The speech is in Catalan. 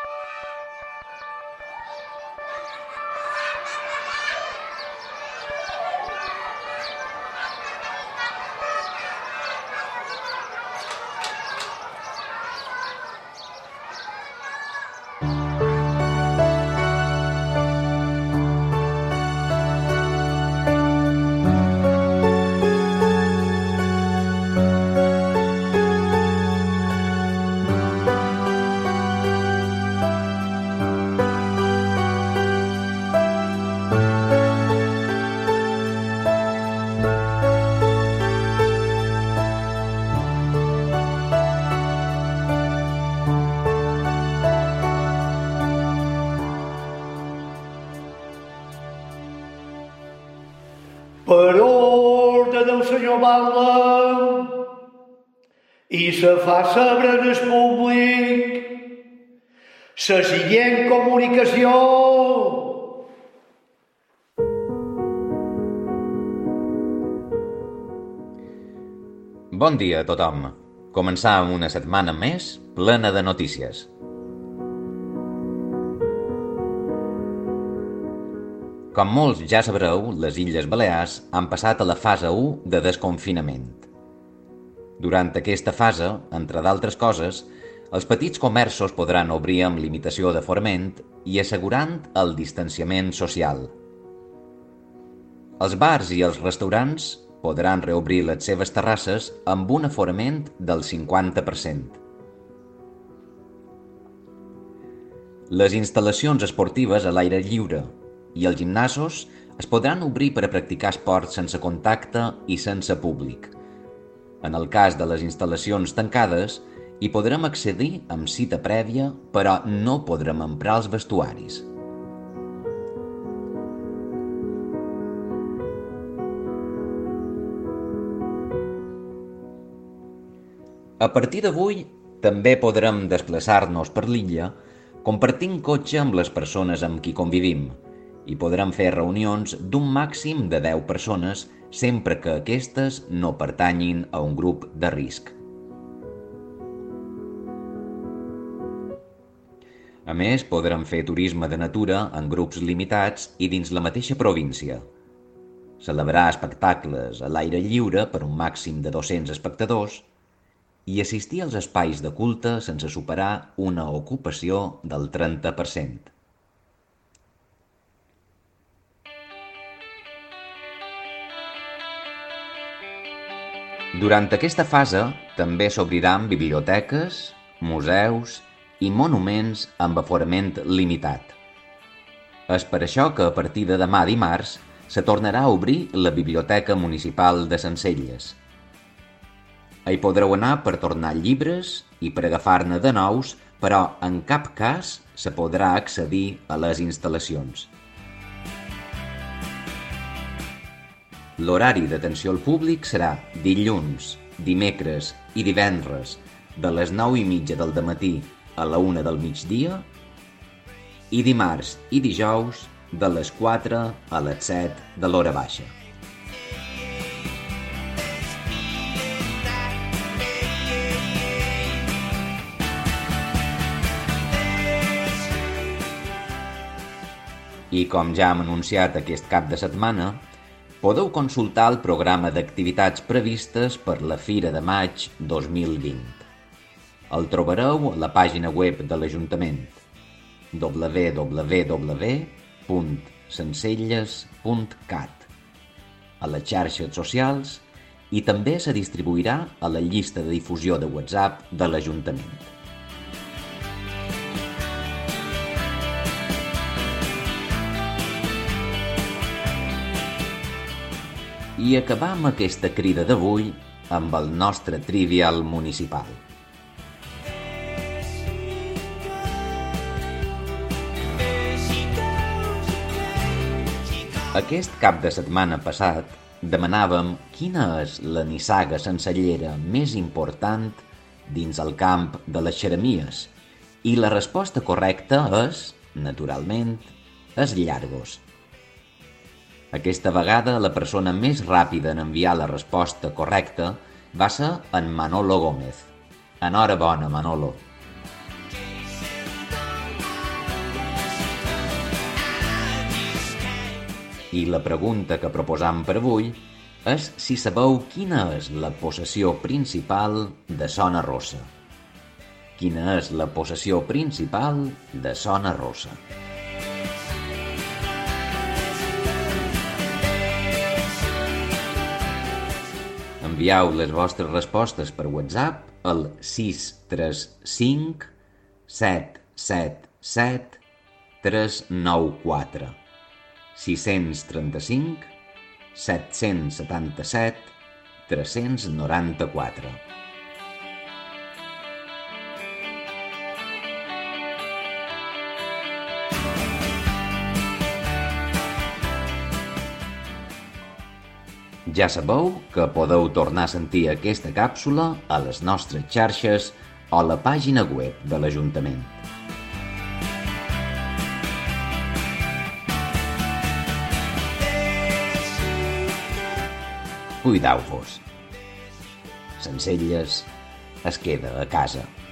Per ordre del senyor Batlle, i se fa saber en el públic la següent comunicació. Bon dia a tothom. Començam una setmana més plena de notícies. Com molts ja sabreu, les Illes Balears han passat a la fase 1 de desconfinament. Durant aquesta fase, entre d'altres coses, els petits comerços podran obrir amb limitació d'aforament i assegurant el distanciament social. Els bars i els restaurants podran reobrir les seves terrasses amb un aforament del 50%. Les instal·lacions esportives a l'aire lliure i els gimnasos es podran obrir per a practicar esports sense contacte i sense públic. En el cas de les instal·lacions tancades, hi podrem accedir amb cita prèvia, però no podrem emprar els vestuaris. A partir d'avui, també podrem desplaçar-nos per l'illa compartint cotxe amb les persones amb qui convivim i podrem fer reunions d'un màxim de 10 persones sempre que aquestes no pertanyin a un grup de risc. A més, podrem fer turisme de natura en grups limitats i dins la mateixa província. Celebrar espectacles a l'aire lliure per un màxim de 200 espectadors i assistir als espais de culte sense superar una ocupació del 30%. Durant aquesta fase també s'obriran biblioteques, museus i monuments amb aforament limitat. És per això que a partir de demà dimarts se tornarà a obrir la Biblioteca Municipal de Sencelles. Hi podreu anar per tornar llibres i per agafar-ne de nous, però en cap cas se podrà accedir a les instal·lacions. L'horari d'atenció al públic serà dilluns, dimecres i divendres de les 9:30 del dematí a la 1 del migdia i dimarts i dijous de les 4 a les 7 de l'hora baixa. I com ja hem anunciat aquest cap de setmana, podeu consultar el programa d'activitats previstes per la Fira de Maig 2020. El trobareu a la pàgina web de l'Ajuntament www.sencelles.cat, a les xarxes socials i també se distribuirà a la llista de difusió de WhatsApp de l'Ajuntament. I acabam aquesta crida d'avui amb el nostre trivial municipal. Aquest cap de setmana passat demanàvem quina és la nissaga sencellera més important dins el camp de les xeremies i la resposta correcta és, naturalment, els llargos. Aquesta vegada la persona més ràpida en enviar la resposta correcta va ser en Manolo Gómez. Enhorabona, Manolo. I la pregunta que proposam per avui és si sabeu quina és la possessió principal de Sona Rossa. Quina és la possessió principal de Sona Rossa? Envieu les vostres respostes per WhatsApp al 635 777 394 635 777 394. Ja sabeu que podeu tornar a sentir aquesta càpsula a les nostres xarxes o a la pàgina web de l'Ajuntament. Cuideu-vos. Sencelles es queda a casa.